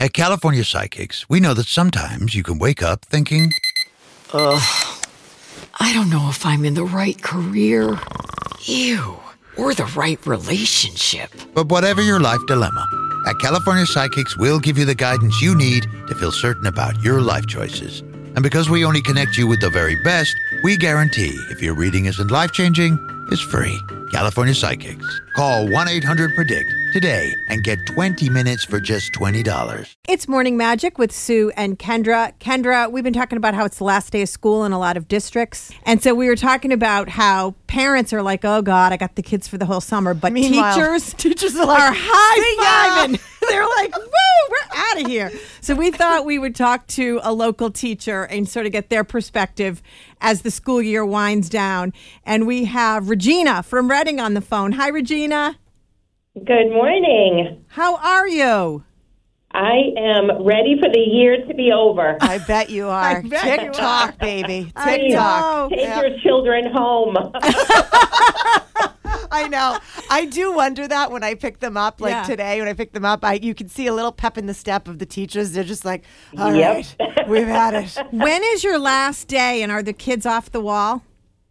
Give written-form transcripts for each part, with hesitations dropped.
At California Psychics, we know that sometimes you can wake up thinking, I don't know if I'm in the right career. Ew. Or the right relationship. but whatever your life dilemma, at California Psychics, we'll give you the guidance you need to feel certain about your life choices. And because we only connect you with the very best, we guarantee if your reading isn't life-changing, it's free. California Psychics. Call 1-800-PREDICT today and get 20 minutes for just $20. It's Morning Magic with Sue and Kendra. Kendra, we've been talking about how it's the last day of school in a lot of districts. And so we were talking about how parents are like, oh, God, I got the kids for the whole summer. But teachers are like, high-fiving. They're like, woo, we're out of here. So we thought we would talk to a local teacher and sort of get their perspective as the school year winds down. And we have Regina from Reading on the phone. Hi, Regina. Good morning. How are you? I am ready for the year to be over. I bet you are. TikTok, baby. TikTok. Take your children home. I know. I do wonder that when I pick them up, today, when I pick them up, you can see a little pep in the step of the teachers. They're just like, all right, we've had it. When is your last day, and are the kids off the wall?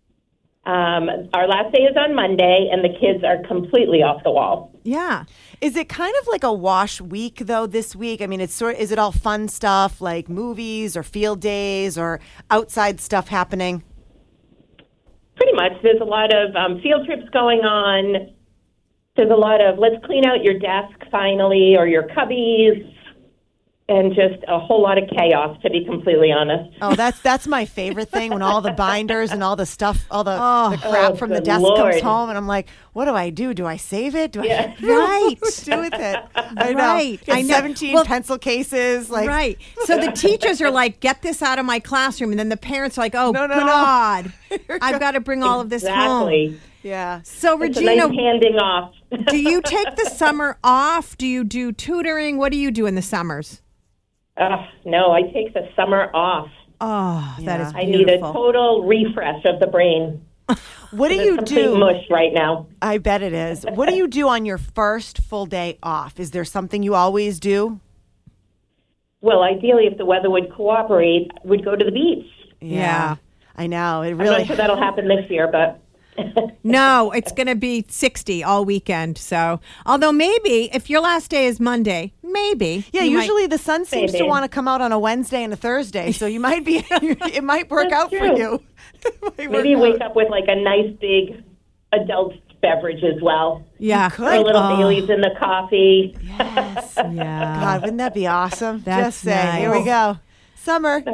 Our last day is on Monday, and the kids are completely off the wall. Yeah. Is it kind of like a wash week, though, this week? I mean, is it all fun stuff like movies or field days or outside stuff happening? Pretty much. There's a lot of field trips going on. There's a lot of let's clean out your desk finally or your cubbies. And just a whole lot of chaos, to be completely honest. Oh, that's my favorite thing, when all the binders and all the stuff, all the crap from the desk comes home, and I'm like, what do? Do I save it? Right. What do with it? I know. Right. I know. 17 pencil cases. Right. So the teachers are like, get this out of my classroom. And then the parents are like, oh, No. God, I've got to bring all of this home. Yeah. So, It's Regina, a nice handing off. do you take the summer off? Do you do tutoring? What do you do in the summers? No, I take the summer off. Oh, that is beautiful. I need a total refresh of the brain. What do you do? Mush right now. I bet it is. What do you do on your first full day off? Is there something you always do? Well, ideally, if the weather would cooperate, we'd go to the beach. Yeah. I know. I'm not sure that'll happen this year, but... No, it's going to be 60 all weekend. So, although maybe if your last day is Monday, maybe. Yeah, usually the sun seems to want to come out on a Wednesday and a Thursday. So you might be, it might work out for you. Maybe wake up with like a nice big adult beverage as well. Yeah. A little Bailey's in the coffee. Yes. Yeah. God, wouldn't that be awesome? That's just say, nice. Here we go. Summer.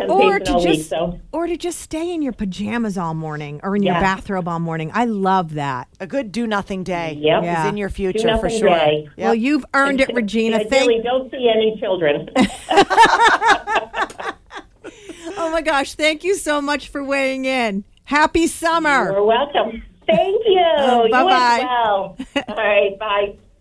Or to just stay in your pajamas all morning or in your bathrobe all morning. I love that. A good do-nothing day is in your future for sure. Yep. Well, you've earned it, Regina. Ideally, don't see any children. Oh, my gosh. Thank you so much for weighing in. Happy summer. You're welcome. Thank you. Bye-bye. You as well. All right, bye.